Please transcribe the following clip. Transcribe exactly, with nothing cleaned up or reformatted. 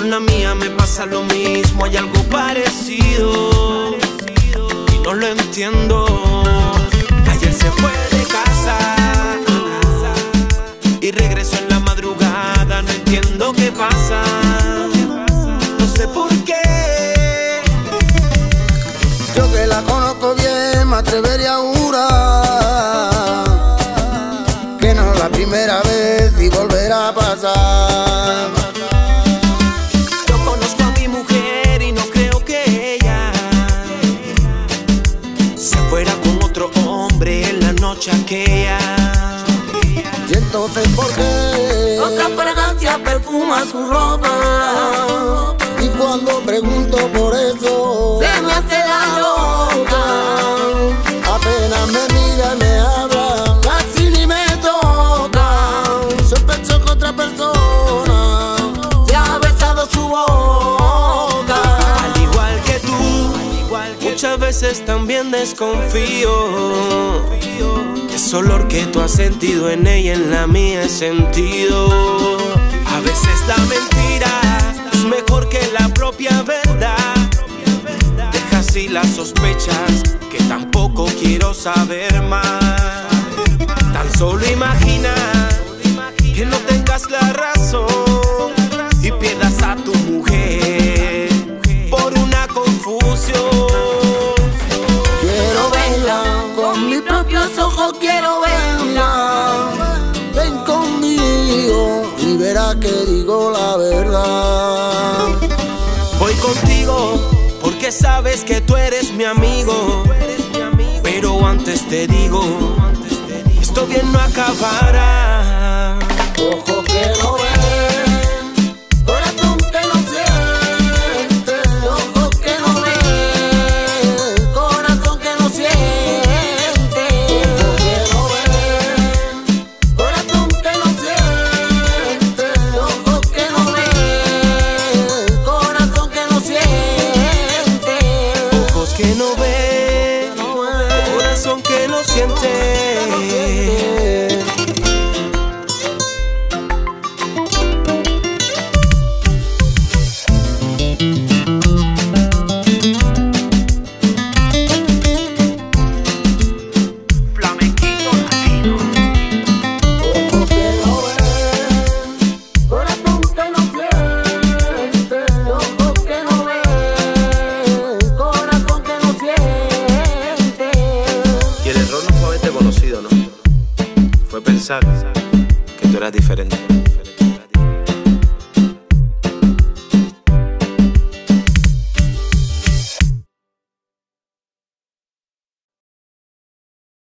Con la mía me pasa lo mismo, hay algo parecido y no lo entiendo. Ayer se fue de casa y regresó en la madrugada, no entiendo qué pasa, no sé por qué. Yo que la conozco bien me atrevería a jurar que no es la primera vez y volverá a pasar. Yo conozco a mi mujer y no creo que ella se fuera con otro hombre en la noche aquella. Y entonces ¿por qué otra fragancia perfuma su ropa? Y cuando pregunto por eso se me hace la loca. Apenas me mira y me habla, casi ni me toca. Sospecho que otra persona se ha besado su boca. Al igual que tú, muchas veces también desconfío. Ese olor que tú has sentido en ella, en la mía he sentido. A veces la mentira es mejor que la propia verdad. Deja así las sospechas, que tampoco quiero saber más. Tan solo imagina que no tengas la razón y pierdas a tu mujer por una confusión. Quiero verla con mis propios ojos, quiero verla. ven conmigo y verás que digo la verdad. Voy contigo porque sabes que tú eres mi amigo, pero antes te digo, esto bien no acabará. Ojo que no ven, Corazón que no siente, ojos que no ven, corazón que no siente. ojo que no ven, Corazón que no siente, ojos que no ven, corazón que no siente. Ojos que no ven, corazón que no siente. Fue pensar que tú eras diferente.